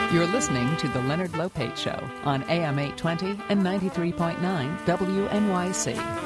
You're listening to The Leonard Lopate Show on AM 820 and 93.9 WNYC.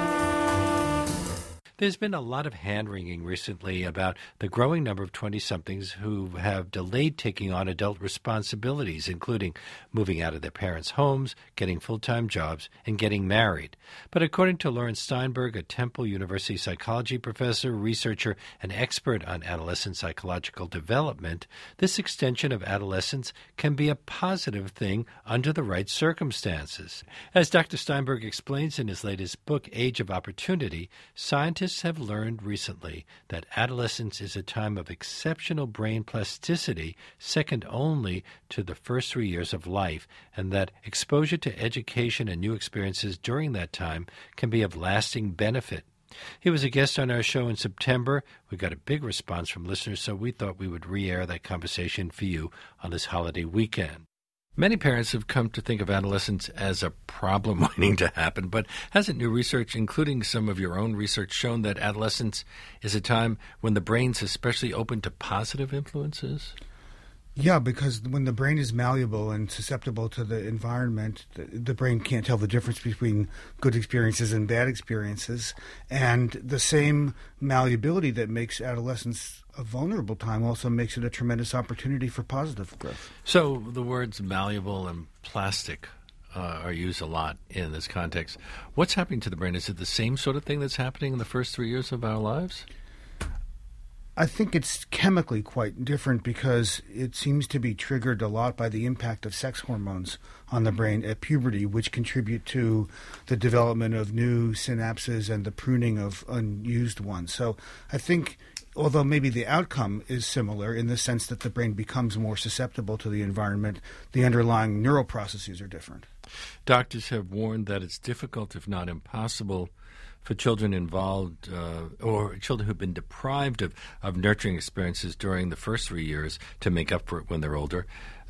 There's been a lot of hand-wringing recently about the growing number of 20-somethings who have delayed taking on adult responsibilities, including moving out of their parents' homes, getting full-time jobs, and getting married. But according to Lawrence Steinberg, a Temple University psychology professor, researcher, and expert on adolescent psychological development, this extension of adolescence can be a positive thing under the right circumstances. As Dr. Steinberg explains in his latest book, Age of Opportunity, scientists have learned recently that adolescence is a time of exceptional brain plasticity, second only to the first 3 years of life, and that exposure to education and new experiences during that time can be of lasting benefit. He was a guest on our show in September. We got a big response from listeners, so we thought we would re-air that conversation for you on this holiday weekend. Many parents have come to think of adolescence as a problem waiting to happen, but hasn't new research, including some of your own research, shown that adolescence is a time when the brain's especially open to positive influences? Yeah, because when the brain is malleable and susceptible to the environment, the brain can't tell the difference between good experiences and bad experiences. And the same malleability that makes adolescence a vulnerable time also makes it a tremendous opportunity for positive growth. So the words malleable and plastic are used a lot in this context. What's happening to the brain? Is it the same sort of thing that's happening in the first 3 years of our lives? I think it's chemically quite different because it seems to be triggered a lot by the impact of sex hormones on the brain at puberty, which contribute to the development of new synapses and the pruning of unused ones. So I think, although maybe the outcome is similar in the sense that the brain becomes more susceptible to the environment, the underlying neural processes are different. Doctors have warned that it's difficult, if not impossible, for children involved or children who've been deprived of nurturing experiences during the first 3 years to make up for it when they're older.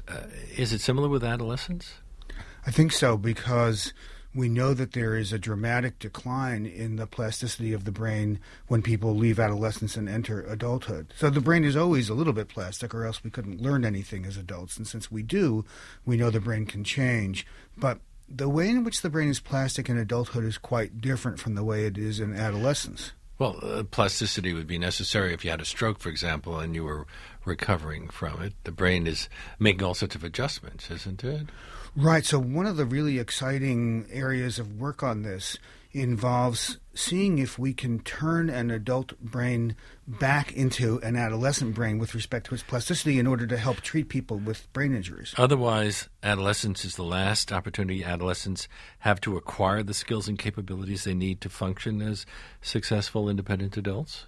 Is it similar with adolescents? I think so, because we know that there is a dramatic decline in the plasticity of the brain when people leave adolescence and enter adulthood. So the brain is always a little bit plastic, or else we couldn't learn anything as adults. And since we do, we know the brain can change. But the way in which the brain is plastic in adulthood is quite different from the way it is in adolescence. Well, plasticity would be necessary if you had a stroke, for example, and you were recovering from it. The brain is making all sorts of adjustments, isn't it? Right. So one of the really exciting areas of work on this involves seeing if we can turn an adult brain back into an adolescent brain with respect to its plasticity in order to help treat people with brain injuries. Otherwise, adolescence is the last opportunity adolescents have to acquire the skills and capabilities they need to function as successful, independent adults?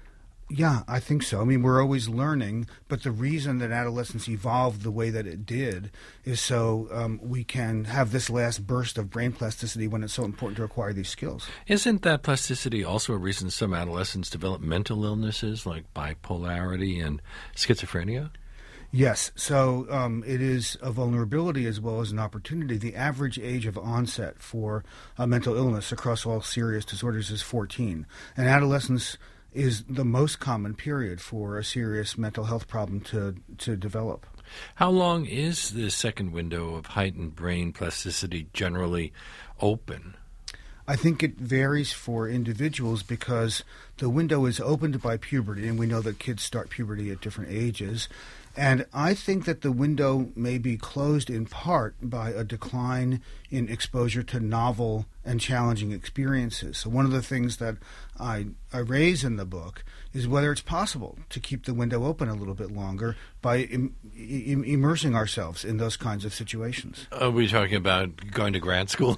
Yeah, I think so. I mean, we're always learning, but the reason that adolescence evolved the way that it did is so we can have this last burst of brain plasticity when it's so important to acquire these skills. Isn't that plasticity also a reason some adolescents develop mental illnesses like bipolarity and schizophrenia? Yes. So it is a vulnerability as well as an opportunity. The average age of onset for a mental illness across all serious disorders is 14. And adolescence is the most common period for a serious mental health problem to develop. How long is the second window of heightened brain plasticity generally open? I think it varies for individuals because the window is opened by puberty, and we know that kids start puberty at different ages. And I think that the window may be closed in part by a decline in exposure to novel and challenging experiences. So one of the things that I raise in the book is whether it's possible to keep the window open a little bit longer by immersing ourselves in those kinds of situations. Are we talking about going to grad school?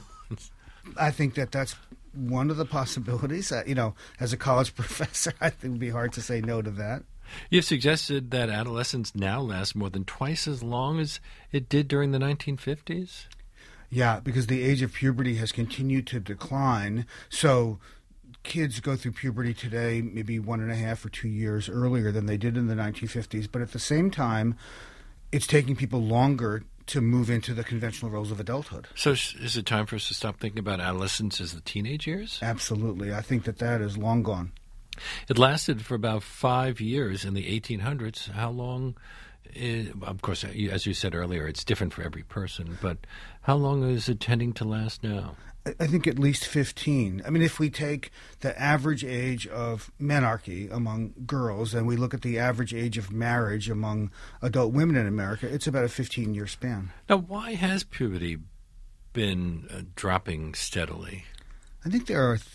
I think that that's one of the possibilities. As a college professor, I think it would be hard to say no to that. You've suggested that adolescence now lasts more than twice as long as it did during the 1950s? Yeah, because the age of puberty has continued to decline. So kids go through puberty today maybe 1.5 or 2 years earlier than they did in the 1950s. But at the same time, it's taking people longer to move into the conventional roles of adulthood. So is it time for us to stop thinking about adolescence as the teenage years? Absolutely. I think that is long gone. It lasted for about 5 years in the 1800s. How long Of course, as you said earlier, it's different for every person, but how long is it tending to last now? I think at least 15. I mean, if we take the average age of menarche among girls and we look at the average age of marriage among adult women in America, it's about a 15-year span. Now, why has puberty been dropping steadily? I think there are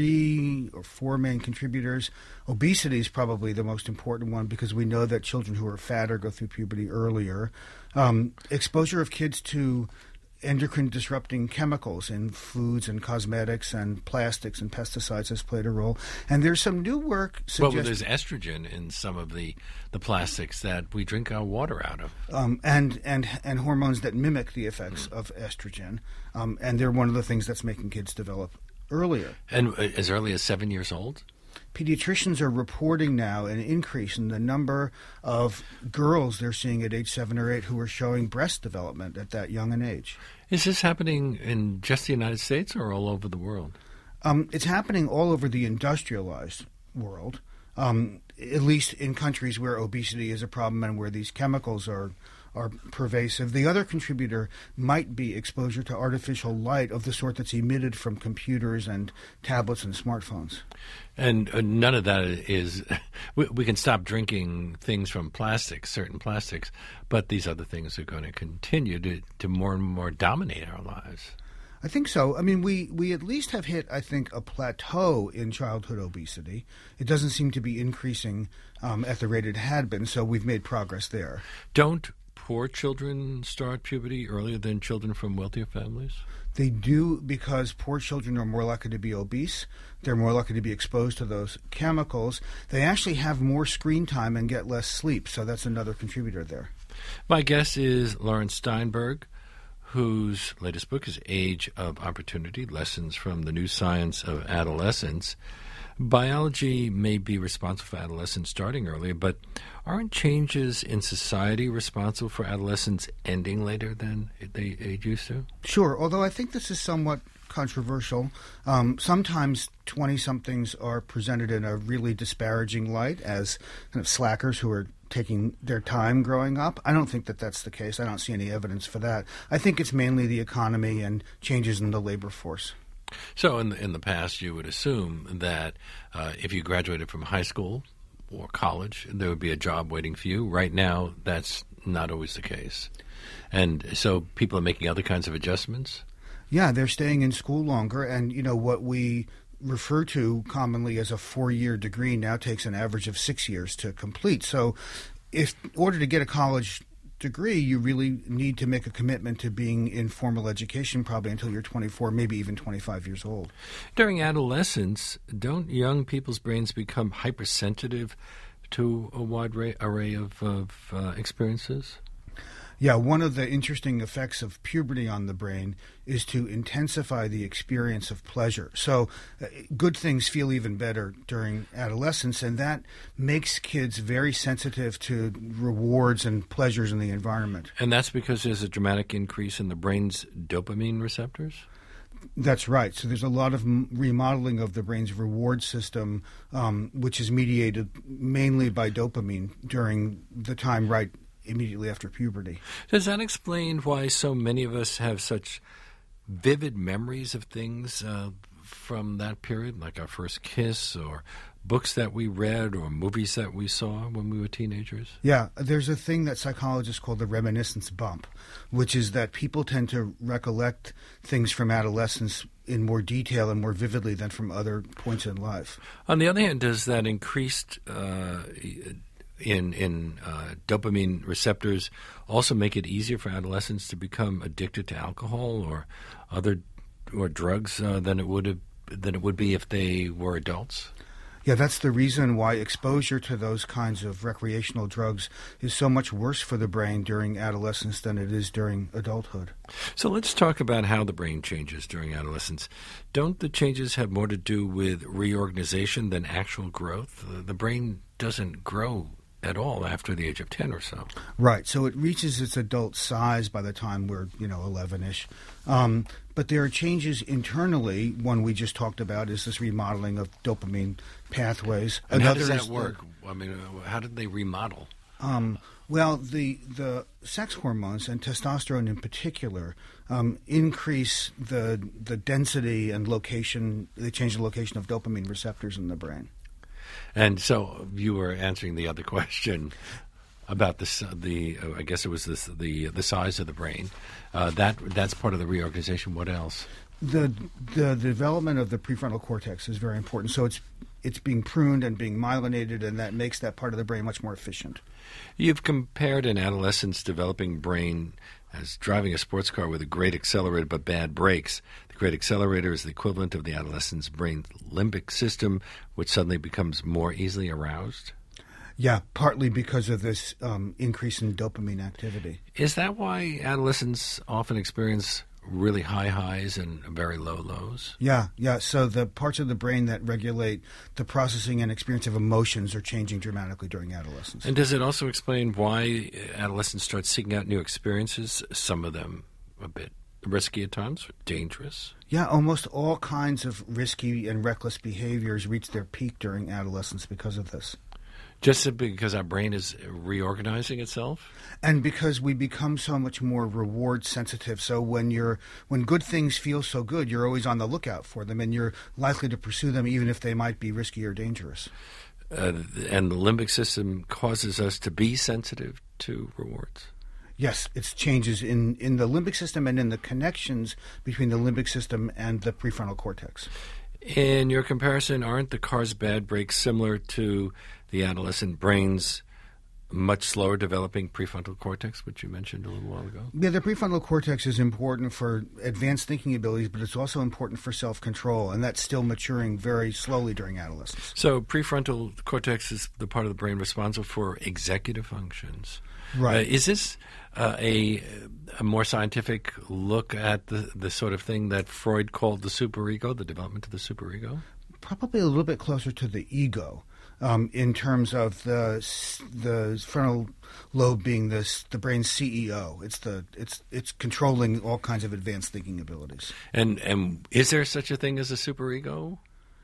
3 or 4 main contributors. Obesity is probably the most important one because we know that children who are fatter go through puberty earlier. Exposure of kids to endocrine disrupting chemicals in foods and cosmetics and plastics and pesticides has played a role. And there's some new work suggesting... Well, there's estrogen in some of the plastics that we drink our water out of. And hormones that mimic the effects of estrogen. And they're one of the things that's making kids develop earlier. And as early as 7 years old? Pediatricians are reporting now an increase in the number of girls they're seeing at age 7 or 8 who are showing breast development at that young an age. Is this happening in just the United States or all over the world? It's happening all over the industrialized world, at least in countries where obesity is a problem and where these chemicals are pervasive. The other contributor might be exposure to artificial light of the sort that's emitted from computers and tablets and smartphones. And none of that is we can stop drinking things from plastics, certain plastics, but these other things are going to continue to more and more dominate our lives. I think so. I mean, we at least have hit, I think, a plateau in childhood obesity. It doesn't seem to be increasing at the rate it had been, so we've made progress there. Don't poor children start puberty earlier than children from wealthier families? They do, because poor children are more likely to be obese. They're more likely to be exposed to those chemicals. They actually have more screen time and get less sleep, so that's another contributor there. My guest is Lauren Steinberg, whose latest book is Age of Opportunity, Lessons from the New Science of Adolescence. Biology may be responsible for adolescence starting earlier, but aren't changes in society responsible for adolescence ending later than they used to? Sure, although I think this is somewhat controversial. Sometimes 20-somethings are presented in a really disparaging light as kind of slackers who are taking their time growing up. I don't think that that's the case. I don't see any evidence for that. I think it's mainly the economy and changes in the labor force. So in the past, you would assume that if you graduated from high school or college, there would be a job waiting for you. Right now, that's not always the case. And so people are making other kinds of adjustments? Yeah, they're staying in school longer. And, you know, what we refer to commonly as a 4-year degree now takes an average of 6 years to complete. So in order to get a college degree, you really need to make a commitment to being in formal education probably until you're 24, maybe even 25 years old. During adolescence, don't young people's brains become hypersensitive to a wide array of experiences? Yeah, one of the interesting effects of puberty on the brain is to intensify the experience of pleasure. So good things feel even better during adolescence, and that makes kids very sensitive to rewards and pleasures in the environment. And that's because there's a dramatic increase in the brain's dopamine receptors? That's right. So there's a lot of remodeling of the brain's reward system, which is mediated mainly by dopamine during the time right immediately after puberty. Does that explain why so many of us have such vivid memories of things from that period, like our first kiss or books that we read or movies that we saw when we were teenagers? Yeah, there's a thing that psychologists call the reminiscence bump, which is that people tend to recollect things from adolescence in more detail and more vividly than from other points in life. On the other hand, does that increased in dopamine receptors also make it easier for adolescents to become addicted to alcohol or other drugs than it would be if they were adults? Yeah, that's the reason why exposure to those kinds of recreational drugs is so much worse for the brain during adolescence than it is during adulthood. So let's talk about how the brain changes during adolescence. Don't the changes have more to do with reorganization than actual growth? The brain doesn't grow at all after the age of 10 or so. Right. So it reaches its adult size by the time we're, 11-ish. But there are changes internally. One we just talked about is this remodeling of dopamine pathways. And how does that work? I mean, how did they remodel? Well, the sex hormones and testosterone in particular increase the density and location. They change the location of dopamine receptors in the brain. And so you were answering the other question about I guess it was the size of the brain. That's part of the reorganization. What else? The development of the prefrontal cortex is very important. So it's being pruned and being myelinated, and that makes that part of the brain much more efficient. You've compared an adolescent's developing brain as driving a sports car with a great accelerator but bad brakes. The great accelerator is the equivalent of the adolescent's brain's limbic system, which suddenly becomes more easily aroused. Yeah, partly because of this increase in dopamine activity. Is that why adolescents often experience really high highs and very low lows? Yeah. So the parts of the brain that regulate the processing and experience of emotions are changing dramatically during adolescence. And does it also explain why adolescents start seeking out new experiences, some of them a bit risky at times, dangerous? Yeah, almost all kinds of risky and reckless behaviors reach their peak during adolescence because of this. Just because our brain is reorganizing itself? And because we become so much more reward sensitive. So when good things feel so good, you're always on the lookout for them, and you're likely to pursue them even if they might be risky or dangerous. And the limbic system causes us to be sensitive to rewards? Yes, it's changes in the limbic system and in the connections between the limbic system and the prefrontal cortex. In your comparison, aren't the car's bad brakes similar to the adolescent brain's much slower developing prefrontal cortex, which you mentioned a little while ago? Yeah, the prefrontal cortex is important for advanced thinking abilities, but it's also important for self-control, and that's still maturing very slowly during adolescence. So prefrontal cortex is the part of the brain responsible for executive functions. Right. Is this a more scientific look at the sort of thing that Freud called the superego, the development of the superego? Probably a little bit closer to the ego. In terms of the frontal lobe being the brain's CEO, it's controlling all kinds of advanced thinking abilities. And is there such a thing as a superego?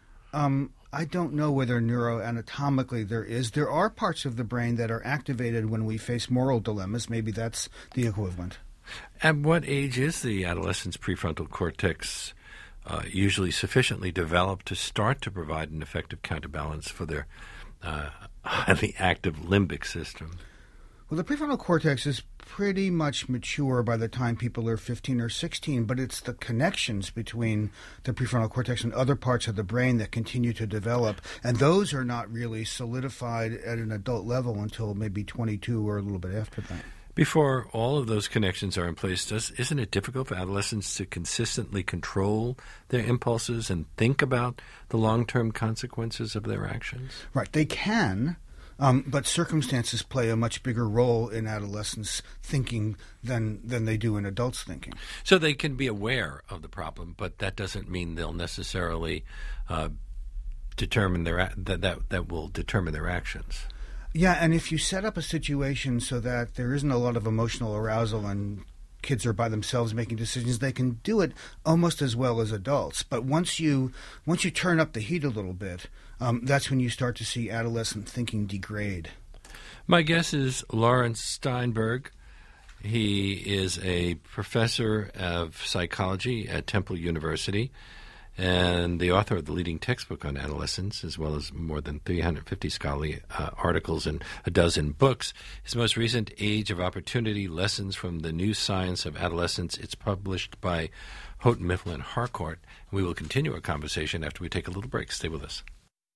I don't know whether neuroanatomically there is. There are parts of the brain that are activated when we face moral dilemmas. Maybe that's the equivalent. At what age is the adolescent's prefrontal cortex usually sufficiently developed to start to provide an effective counterbalance for their highly active limbic system? Well, the prefrontal cortex is pretty much mature by the time people are 15 or 16, but it's the connections between the prefrontal cortex and other parts of the brain that continue to develop, and those are not really solidified at an adult level until maybe 22 or a little bit after that. Before all of those connections are in place, isn't it difficult for adolescents to consistently control their impulses and think about the long-term consequences of their actions? Right, they can. But circumstances play a much bigger role in adolescents' thinking than they do in adults' thinking. So they can be aware of the problem, but that doesn't mean they'll necessarily determine that will determine their actions. Yeah, and if you set up a situation so that there isn't a lot of emotional arousal and kids are by themselves making decisions, they can do it almost as well as adults. But once you turn up the heat a little bit, that's when you start to see adolescent thinking degrade. My guess is Lawrence Steinberg. He is a professor of psychology at Temple University and the author of the leading textbook on adolescence, as well as more than 350 scholarly articles and a dozen books. His most recent Age of Opportunity, Lessons from the New Science of Adolescence, it's published by Houghton Mifflin Harcourt. We will continue our conversation after we take a little break. Stay with us.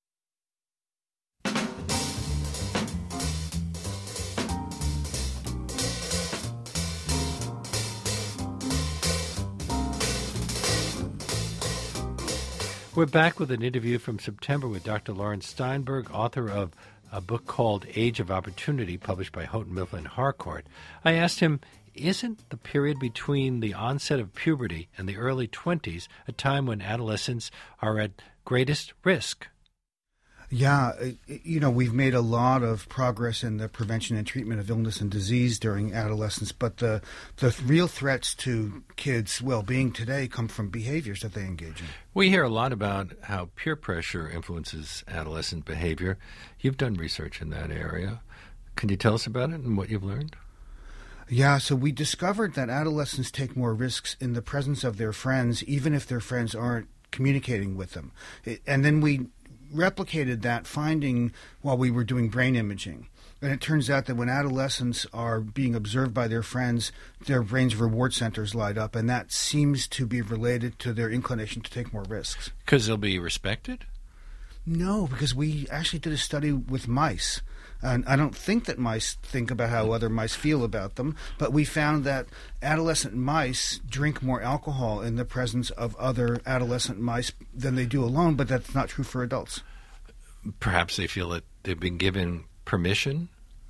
We're back with an interview from September with Dr. Lawrence Steinberg, author of a book called Age of Opportunity, published by Houghton Mifflin Harcourt. I asked him, isn't the period between the onset of puberty and the early 20s a time when adolescents are at greatest risk? Yeah, we've made a lot of progress in the prevention and treatment of illness and disease during adolescence, but the real threats to kids' well-being today come from behaviors that they engage in. We hear a lot about how peer pressure influences adolescent behavior. You've done research in that area. Can you tell us about it and what you've learned? Yeah, so we discovered that adolescents take more risks in the presence of their friends, even if their friends aren't communicating with them. And then we replicated that finding while we were doing brain imaging. And it turns out that when adolescents are being observed by their friends, their brain's reward centers light up, and that seems to be related to their inclination to take more risks. Because they'll be respected? No, because we actually did a study with mice. And I don't think that mice think about how other mice feel about them, but we found that adolescent mice drink more alcohol in the presence of other adolescent mice than they do alone, but that's not true for adults. Perhaps they feel that they've been given permission?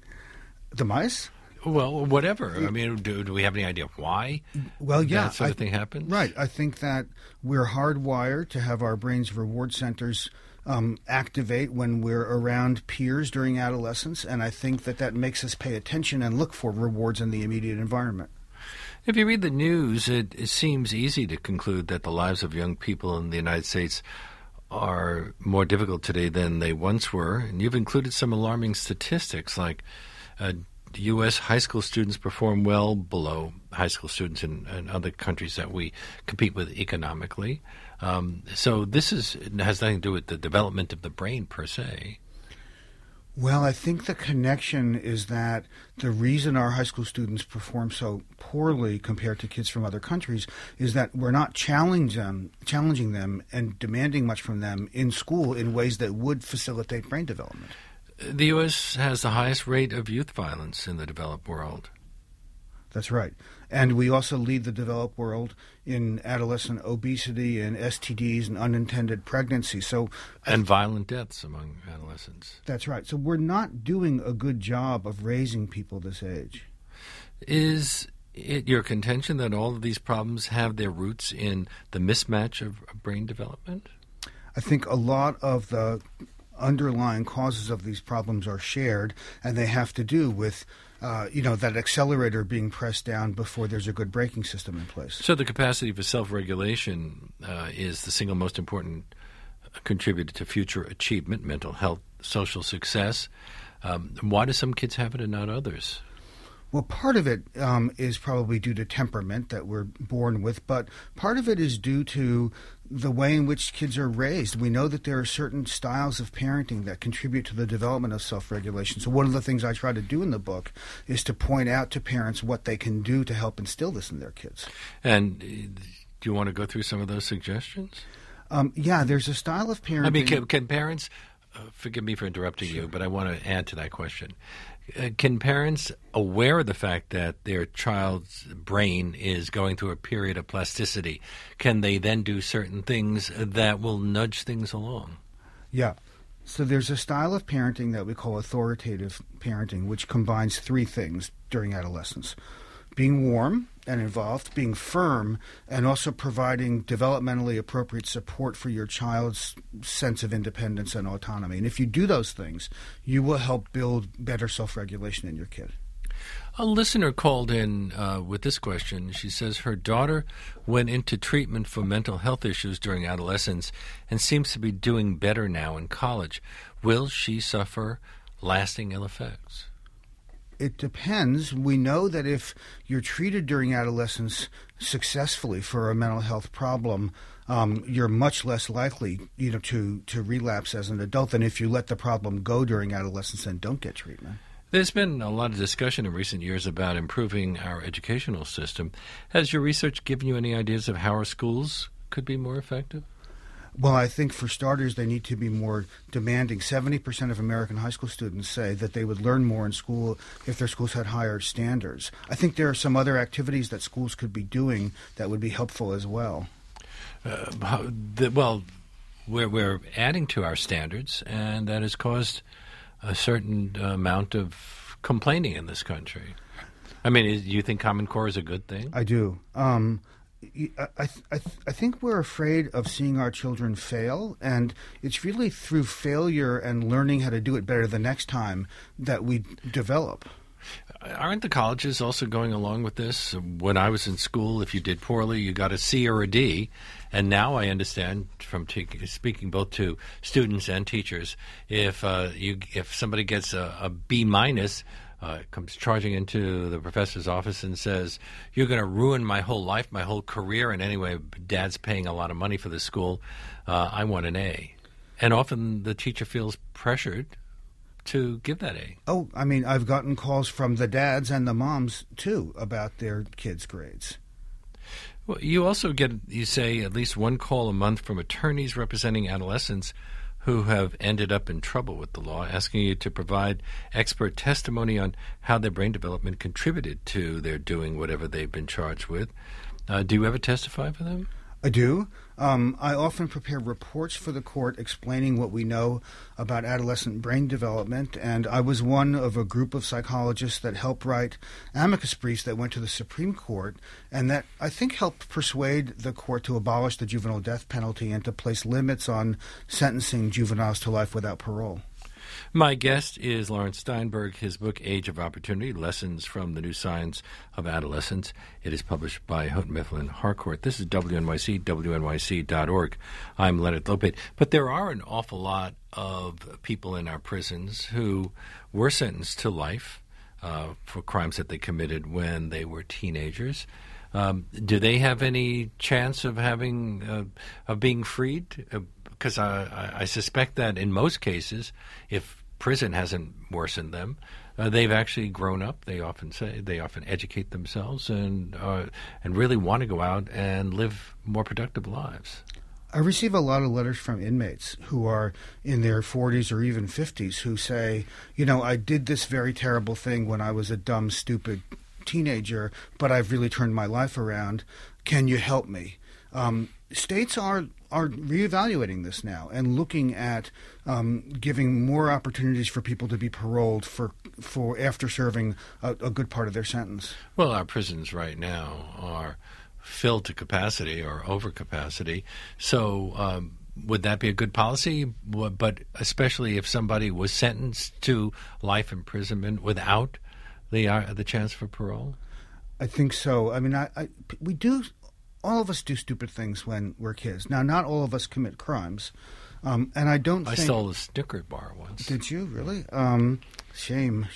The mice? Well, whatever. I mean, do we have any idea why that sort of thing happens? Right. I think that we're hardwired to have our brain's reward centers activate when we're around peers during adolescence, and I think that makes us pay attention and look for rewards in the immediate environment. If you read the news, it seems easy to conclude that the lives of young people in the United States are more difficult today than they once were, and you've included some alarming statistics like U.S. high school students perform well below high school students in other countries that we compete with economically. So this has nothing to do with the development of the brain per se. Well, I think the connection is that the reason our high school students perform so poorly compared to kids from other countries is that we're not challenging them and demanding much from them in school in ways that would facilitate brain development. The U.S. has the highest rate of youth violence in the developed world. That's right. And we also lead the developed world in adolescent obesity and STDs and unintended pregnancy. And violent deaths among adolescents. That's right. So we're not doing a good job of raising people this age. Is it your contention that all of these problems have their roots in the mismatch of brain development? I think a lot of the underlying causes of these problems are shared, and they have to do with that accelerator being pressed down before there's a good braking system in place. So the capacity for self-regulation is the single most important contributor to future achievement, mental health, social success. Why do some kids have it and not others? Well, part of it is probably due to temperament that we're born with, but part of it is due to the way in which kids are raised. We know that there are certain styles of parenting that contribute to the development of self-regulation. So one of the things I try to do in the book is to point out to parents what they can do to help instill this in their kids. And do you want to go through some of those suggestions? Yeah, there's a style of parenting. I mean, can parents, forgive me for interrupting you, but I want to add to that question. Can parents, aware of the fact that their child's brain is going through a period of plasticity, can they then do certain things that will nudge things along? Yeah. So there's a style of parenting that we call authoritative parenting, which combines three things during adolescence: being warm and involved, being firm, and also providing developmentally appropriate support for your child's sense of independence and autonomy. And if you do those things, you will help build better self-regulation in your kid. A listener called in with this question. She says her daughter went into treatment for mental health issues during adolescence and seems to be doing better now in college. Will she suffer lasting ill effects? It depends. We know that if you're treated during adolescence successfully for a mental health problem, you're much less likely, to relapse as an adult than if you let the problem go during adolescence and don't get treatment. There's been a lot of discussion in recent years about improving our educational system. Has your research given you any ideas of how our schools could be more effective? Well, I think for starters, they need to be more demanding. 70% of American high school students say that they would learn more in school if their schools had higher standards. I think there are some other activities that schools could be doing that would be helpful as well. We're adding to our standards, and that has caused a certain amount of complaining in this country. I mean, do you think Common Core is a good thing? I do. I think we're afraid of seeing our children fail, and it's really through failure and learning how to do it better the next time that we develop. Aren't the colleges also going along with this? When I was in school, if you did poorly, you got a C or a D. And now I understand from speaking both to students and teachers, if somebody gets a B minus, comes charging into the professor's office and says, "You're going to ruin my whole life, my whole career, and anyway, Dad's paying a lot of money for this school. I want an A." And often the teacher feels pressured to give that A. Oh, I mean, I've gotten calls from the dads and the moms, too, about their kids' grades. Well, you also get, you say, at least one call a month from attorneys representing adolescents who have ended up in trouble with the law, asking you to provide expert testimony on how their brain development contributed to their doing whatever they've been charged with. Do you ever testify for them? I do. I often prepare reports for the court explaining what we know about adolescent brain development, and I was one of a group of psychologists that helped write amicus briefs that went to the Supreme Court, and that I think helped persuade the court to abolish the juvenile death penalty and to place limits on sentencing juveniles to life without parole. My guest is Lawrence Steinberg. His book, Age of Opportunity, Lessons from the New Science of Adolescence. It is published by Houghton Mifflin Harcourt. This is WNYC, WNYC.org. I'm Leonard Lopate. But there are an awful lot of people in our prisons who were sentenced to life for crimes that they committed when they were teenagers. Do they have any chance of being freed? Because I suspect that in most cases, if prison hasn't worsened them, they've actually grown up. They often educate themselves and really want to go out and live more productive lives. I receive a lot of letters from inmates who are in their 40s or even 50s who say, I did this very terrible thing when I was a dumb, stupid teenager, but I've really turned my life around. Can you help me? States are reevaluating this now and looking at giving more opportunities for people to be paroled for after serving a good part of their sentence. Well, our prisons right now are filled to capacity or over capacity. So would that be a good policy? But especially if somebody was sentenced to life imprisonment without the chance for parole? I think so. I mean, we do. All of us do stupid things when we're kids. Now, not all of us commit crimes, and I don't. I stole a Snicker bar once. Did you really? Shame.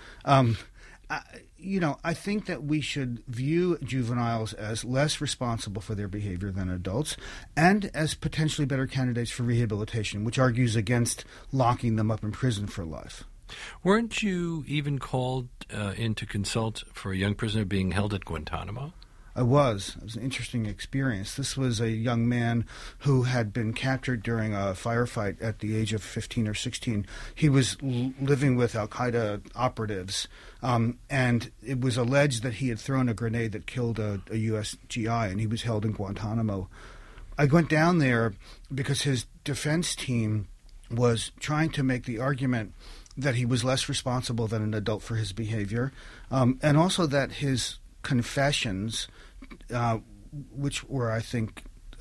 I think that we should view juveniles as less responsible for their behavior than adults, and as potentially better candidates for rehabilitation, which argues against locking them up in prison for life. Weren't you even called in to consult for a young prisoner being held at Guantanamo? I was. It was an interesting experience. This was a young man who had been captured during a firefight at the age of 15 or 16. He was living with al-Qaeda operatives, and it was alleged that he had thrown a grenade that killed a U.S. GI, and he was held in Guantanamo. I went down there because his defense team was trying to make the argument that he was less responsible than an adult for his behavior, and also that his confessions, which were, I think,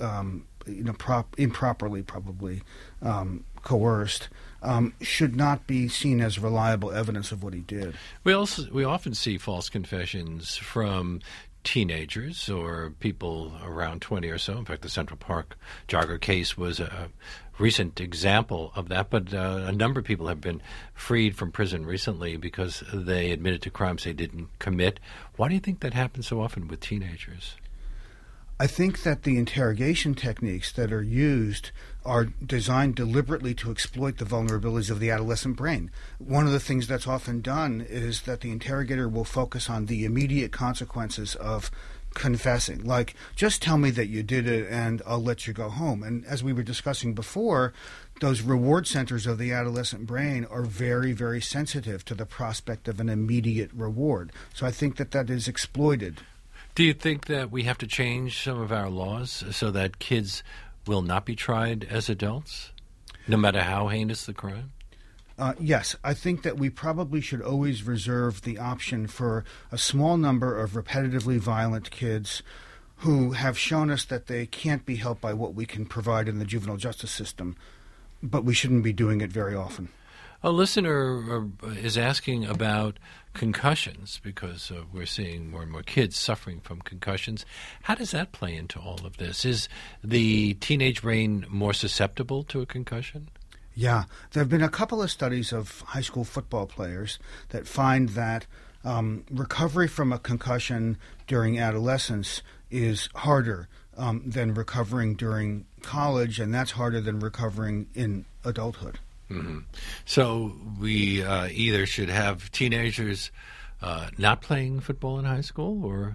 improperly probably coerced, should not be seen as reliable evidence of what he did. We often see false confessions from teenagers or people around 20 or so. In fact, the Central Park jogger case was a recent example of that, but a number of people have been freed from prison recently because they admitted to crimes they didn't commit. Why do you think that happens so often with teenagers? I think that the interrogation techniques that are used are designed deliberately to exploit the vulnerabilities of the adolescent brain. One of the things that's often done is that the interrogator will focus on the immediate consequences of confessing, like, just tell me that you did it and I'll let you go home. And as we were discussing before, those reward centers of the adolescent brain are very, very sensitive to the prospect of an immediate reward. So I think that is exploited. Do you think that we have to change some of our laws so that kids will not be tried as adults, no matter how heinous the crime? Yes, I think that we probably should always reserve the option for a small number of repetitively violent kids who have shown us that they can't be helped by what we can provide in the juvenile justice system, but we shouldn't be doing it very often. A listener is asking about concussions because we're seeing more and more kids suffering from concussions. How does that play into all of this? Is the teenage brain more susceptible to a concussion? Yeah. There have been a couple of studies of high school football players that find that recovery from a concussion during adolescence is harder than recovering during college, and that's harder than recovering in adulthood. Mm-hmm. So we either should have teenagers not playing football in high school, or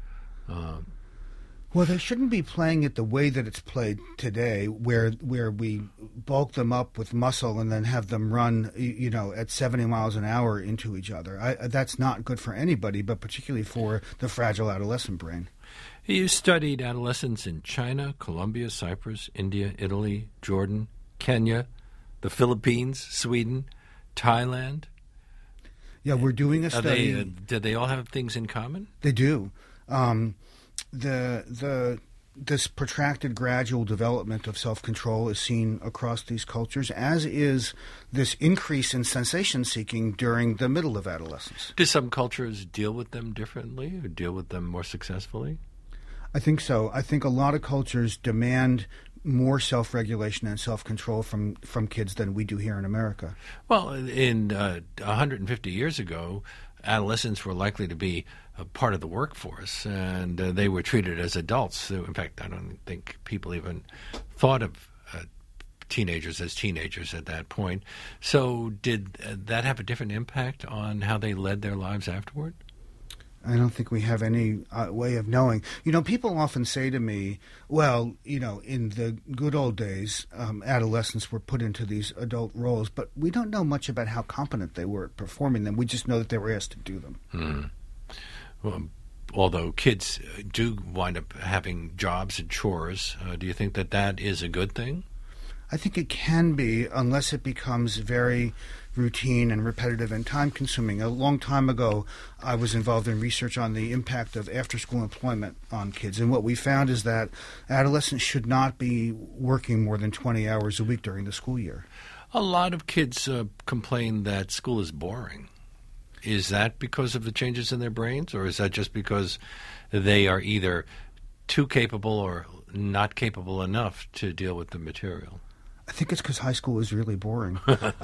well, they shouldn't be playing it the way that it's played today, where we bulk them up with muscle and then have them run, at 70 miles an hour into each other. That's not good for anybody, but particularly for the fragile adolescent brain. You studied adolescents in China, Colombia, Cyprus, India, Italy, Jordan, Kenya, the Philippines, Sweden, Thailand. Yeah, we're doing a study. Do they all have things in common? They do. This protracted gradual development of self-control is seen across these cultures, as is this increase in sensation-seeking during the middle of adolescence. Do some cultures deal with them differently or deal with them more successfully? I think so. I think a lot of cultures demand more self-regulation and self-control from kids than we do here in America. Well, in 150 years ago, adolescents were likely to be a part of the workforce, and they were treated as adults. So, in fact, I don't think people even thought of teenagers as teenagers at that point. So did that have a different impact on how they led their lives afterward? I don't think we have any way of knowing. People often say to me, well, in the good old days, adolescents were put into these adult roles, but we don't know much about how competent they were at performing them. We just know that they were asked to do them. Well, although kids do wind up having jobs and chores, do you think that is a good thing? I think it can be, unless it becomes very routine and repetitive and time-consuming. A long time ago, I was involved in research on the impact of after-school employment on kids, and what we found is that adolescents should not be working more than 20 hours a week during the school year. A lot of kids complain that school is boring. Is that because of the changes in their brains, or is that just because they are either too capable or not capable enough to deal with the material? I think it's because high school is really boring.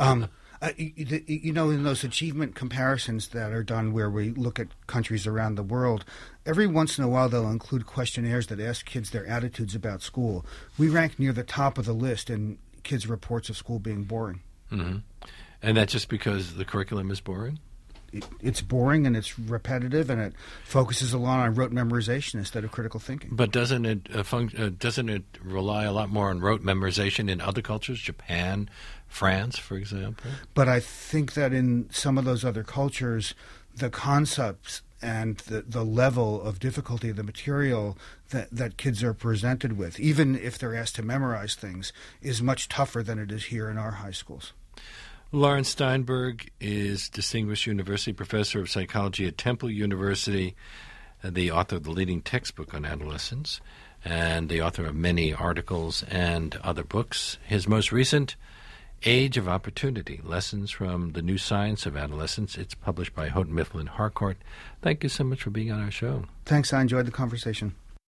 In those achievement comparisons that are done where we look at countries around the world, every once in a while they'll include questionnaires that ask kids their attitudes about school. We rank near the top of the list in kids' reports of school being boring. Mm-hmm. And that's just because the curriculum is boring? It's boring and it's repetitive and it focuses a lot on rote memorization instead of critical thinking. But doesn't it rely a lot more on rote memorization in other cultures, Japan, France, for example? But I think that in some of those other cultures, the concepts and the level of difficulty of the material that kids are presented with, even if they're asked to memorize things, is much tougher than it is here in our high schools. Lawrence Steinberg is Distinguished University Professor of Psychology at Temple University, the author of the leading textbook on adolescence, and the author of many articles and other books. His most recent, Age of Opportunity, Lessons from the New Science of Adolescence. It's published by Houghton Mifflin Harcourt. Thank you so much for being on our show. Thanks. I enjoyed the conversation.